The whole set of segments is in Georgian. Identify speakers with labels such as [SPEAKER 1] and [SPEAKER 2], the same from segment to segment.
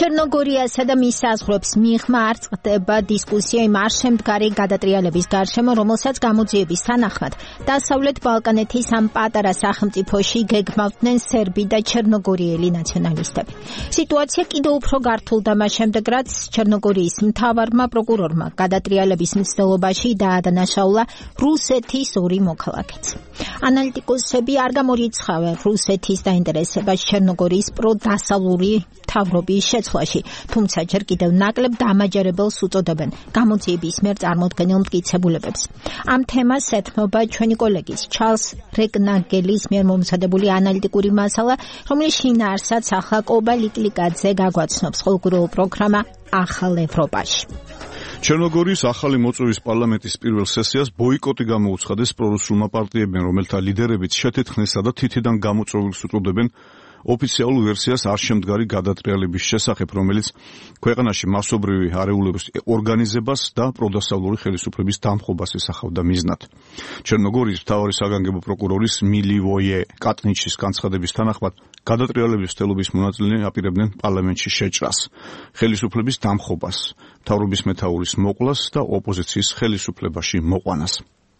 [SPEAKER 1] ჩერნოგორიასა და მის საზღვრებს მიღმა არ წყდება დისკუსია იმ არშემდგარი გადატრიალების გარშემო, რომელსაც გამოძიების თანახმად დასავლეთ ბალკანეთის ამ პატარა სახელმწიფოში გეგმავდნენ სერბი და ჩერნოგორიელი ნაციონალისტები. სიტუაცია კიდევ უფრო გართულდა მას შემდეგ, რაც ჩერნოგორიის მთავარმა პროკურორმა გადატრიალების მცდელობაში დაადანაშაულა რუსეთის 2 მოქალაქეც. ანალიტიკოსები არ გამორიცხავენ რუსეთის დაინტერესებას ჩერნოგორიის პროდასავლური მთავრობის შეცვლაში, თუმცა ჯერ კიდევ ნაკლებ დამაჯერებელს უწოდებენ გამოძიების მიერ წარმოდგენილ მტკიცებულებებს. ამ თემას ეთმობა ჩვენი კოლეგის ჩარლს რეგნაგელის მიერ მომზადებული ანალიტიკური მასალა, რომლის შინაარსაც ახლა კობა ლიკლიკაძე გაგვაცნობს ყოველკვირეულ პროგრამა ახალ ევროპაში.
[SPEAKER 2] ჩერნოგორიის ახალი მოწვევის პარლამენტის პირველ სესიას ბოიკოტი გამოუცხადეს პრორუსულმა პარტიებმა, რომელთა ლიდერებიც შეთეთხმნისა და თითიდან გამოწვევილს უწოდებენ ოფიციალურ ვერსიას არშემდგარი გადატრიალების შესახებ, რომელიც ქვეყანაში მასობრივი არეულობის ორგანიზებას და პროდასავლური ხელისუფლების დამხობას ისახავდა მიზნად. ჩერნოგორიის მთავარი საგანგებო პროკურორის მილივოიე კატნიჩის განცხადების თანახმად გადატრიალების მცდელობის მონაწილეები აპირებდნენ პარლამენტში შეჭრას, ხელისუფლების დამხობას, მთავრობის მეთაურის მოკლას და ოპოზიციის ხელისუფლებაში მოყვანას.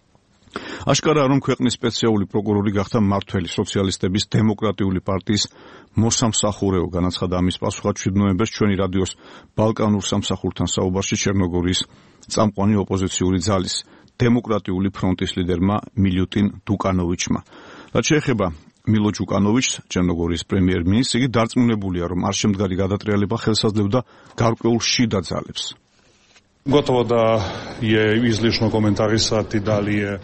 [SPEAKER 2] აშკარაა, რომ ქვეყნის სპეციალური პროკურორი გახდა მმართველი სოციალისტების დემოკრატიული პარტიის მოსამსახურეო, განაცხადა ამის პასუხად 7 ნოემბერს ჩვენი რადიოს ბალკანურ სამსახურთან საუბარში ჩერნოგორიის წამყვანი ოპოზიციური ძალის დემოკრატიული ფრონტის ლიდერმა მილუტინ დუკანოვიჩმა. რაც შეეხება მილო ჯუკანოვიჩს, ჩერნოგორიის პრემიერ-მინისტრს, იგი დარწმუნებულია, რომ არშემდგარი გადატრიალება ხელსაძლევდა გარკვეულ შიდა ძალებს.
[SPEAKER 3] Gotovo da je izlišno komentarisati da li je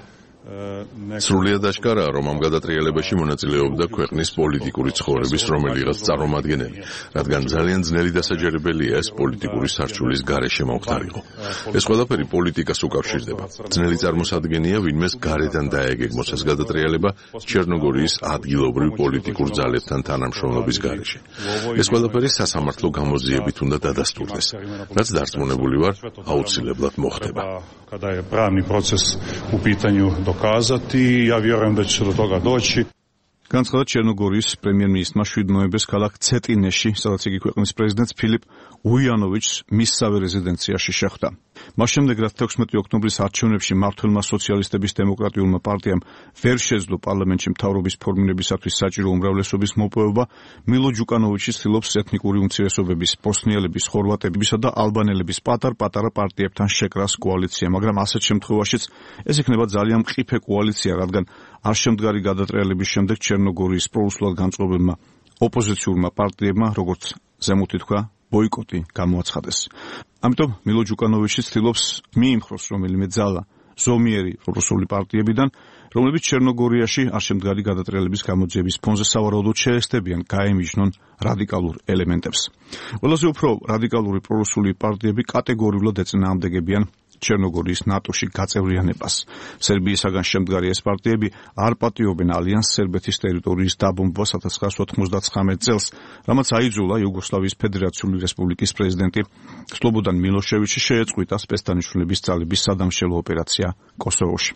[SPEAKER 4] სრულიად აშკარაა, რომ ამ გადატრიალებაში მონაწილეობდა ქვეყნის პოლიტიკური ცხოვრების რომელიღაც წარმომადგენელი, რადგან ძალიან ძნელი დასაჯერებელია ეს პოლიტიკური სარჩულის გარეშე მომხდარიყო. ეს ყველაფერი პოლიტიკას უკავშირდება. ძნელი წარმოსადგენია ვინმეს გარედან დაეგეგმოს ეს გადატრიალება ჩერნოგორიის ადგილობრივ პოლიტიკურ ძალებთან თანამშრომლობის გარეშე. ეს ყველაფერი სასამართლო გამოძიებით უნდა დადასტურდეს, რაც დარწმუნებული ვარ, აუცილებლად მოხდება.
[SPEAKER 3] Kada je pravni proces u pitanju dokazati, ja vjerujem da će se do toga doći.
[SPEAKER 2] განცხადა ჩერნოგორიის პრემიერ-მინისტრმა 7 ნოემბერს ქალაქ ცეტინეში, სადაც იგი ქვეყნის პრეზიდენტს ფილიპ უიანოვიჩს მისსავე რეზიდენციაში შეხვდა. მას შემდეგ, რაც 16 ოქტომბრის არჩევნებში მმართველმა სოციალისტების დემოკრატიულმა პარტიამ ვერ შეძლო პარლამენტში მთავრობის ფორმირებისათვის საჭირო უმრავლესობის მოპოვება, მილო ჯუკანოვიჩი ცდილობს ეთნიკური უმცირესობების, ბოსნიელების, ხორვატებისა და ალბანელების პატარ-პატარა პარტიებთან შეკრას კოალიცია, მაგრამ ასეთ შემთხვევაშიც ეს იქნება ძალიან მყიფე კოალიცია, რადგან არშემდგარი გადატრიალების შემდეგ ჩერნოგორიის პრორუსულად განწყობილმა ოპოზიციურმა პარტიებმა, როგორც ზემოთ ითქვა, ბოიკოტი გამოაცხადეს. ამიტომ მილო ჯუკანოვიჩი ცდილობს მიიმხროს რომელიმე ძალა ზომიერი პრორუსული პარტიებიდან, რომლებიც ჩერნოგორიაში არშემდგარი გადატრიალების გამოძიების ფონზე სავარაუდოდ შეესწებიან გაემიჯნონ რადიკალურ ელემენტებს. ყველაზე უფრო რადიკალური პრორუსული პარტიები კატეგორიულად ეწინააღმდეგებიან ჩერნოგორიის ნატოში გაწევრიანებას. სერბიისაგან შემდგარი ეს პარტიები არ პატიობენ ალიანს სერბეთის ტერიტორიის დაბომბვას 1999 წელს, რამაც აიძულა იუგოსლავიის ფედერაციული რესპუბლიკის პრეზიდენტი სლობოდან მილოშევიჩი შეეწყვიტა სპეცდანიშნულების ძალების სადამშელო ოპერაცია კოსოვოში.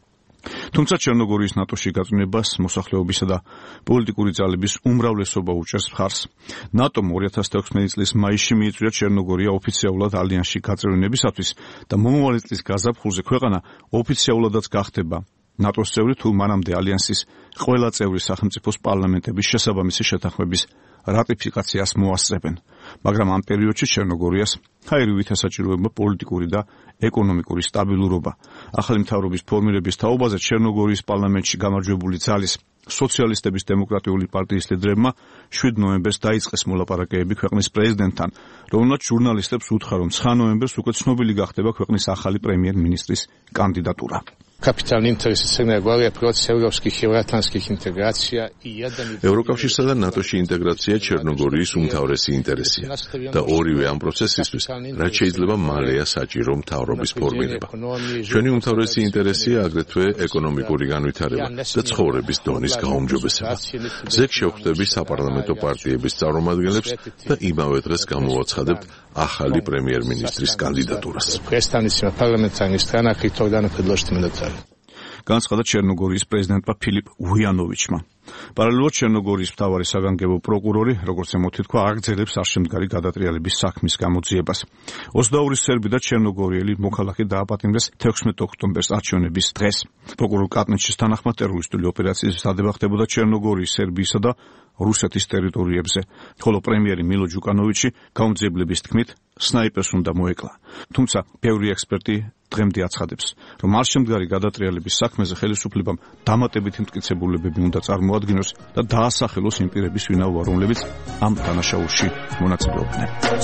[SPEAKER 2] თუმცა ჩერნოგორიის ნატოში გაწმენებას მოსახლეობისა და პოლიტიკური ძალების უმრავლესობა უჭერს მხარს. ნატომ 2016 წლის მაისში მიიწვია ჩერნოგორია ოფიციალურად ალიანსში გაწევრიანებისათვის და მომავალი წლის გაზაფხულზე ქვეყანა ოფიციალურადაც გახდება ნატოს წევრი, თუ მანამდე ალიანსის ყველა წევრი სახელმწიფოს პარლამენტების შესაბამისი შეთანხმების რატიფიკაციას მოასწრებენ. მაგრამ ამ პერიოდში ჩერნოგორიას ხაირივით ესაჭიროება პოლიტიკური და ეკონომიკური სტაბილურობა. ახალი მთავრობის ფორმირების თაობაზე ჩერნოგორიის პარლამენტში გამარჯვებული ძალის სოციალისტების დემოკრატიული პარტიის ლიდერებმა 7 ნოემბერს დაიწყეს მოლაპარაკებები ქვეყნის პრეზიდენტთან, რომელმაც ჟურნალისტებს უთხრა, რომ 9 ნოემბერს უკვე ცნობილი გახდება ქვეყნის ახალი პრემიერ-მინისტრის კანდიდატურა.
[SPEAKER 5] Kapitalni interesi Crne Gore je proces europskih i euroatlantskih integracija i jedan
[SPEAKER 4] ევროკავშირსა და ნატოში ინტეგრაცია ჩერნოგორიის უმთავრესი ინტერესია და ორივე ამ პროცესისთვის რაც შეიძლება მალეა საჭირო მთავრობის ფორმირება. ჩვენი უმთავრესი ინტერესია აგრეთვე ეკონომიკური განვითარება და ცხოვრების დონის გაუმჯობესება. ზეგ შევხვდები საპარლამენტო პარტიების წარმომადგენლებს და იმავე დღეს გამოვაცხადებთ ახალი პრემიერ-მინისტრის კანდიდატურას.
[SPEAKER 5] predstavnicima parlamentarnih stranaka i tog dana predložiti mandatara.
[SPEAKER 2] განაცხადა ჩერნოგორიის პრეზიდენტმა ფილიპ უიანოვიჩმა. პარალელურად ჩერნოგორიის მთავარი საგანგებო პროკურორი, როგორც ემოთითქვა, აგრძელებს არშემდგარი გადატრიალების საქმის გამოძიებას. 22 სერბი და ჩერნოგორიელი მოქალაქე დააპატიმრეს 16 ოქტომბერს არჩევნების დღეს. პროკურორ კატნიჩის თანახმად ტერორისტული ოპერაციის მზადება ხდებოდა ჩერნოგორიის, სერბიისა და რუსეთის ტერიტორიებზე, ხოლო პრემიერი მილო ჯუკანოვიჩი გამომძიებლების თქმით სნაიპერს უნდა მოეკლა. თუმცა ბევრი ექსპერტი დღემდე აცხადებს, რომ არშემდგარი გადატრიალების საქმეზე ხელისუფლებამ დამატებითი მტკიცებულებები უნდა წარმოადგინოს და დაასახელოს იმ პირების ვინაობა, რომლებიც ამ დანაშაულში მონაწილეობდნენ.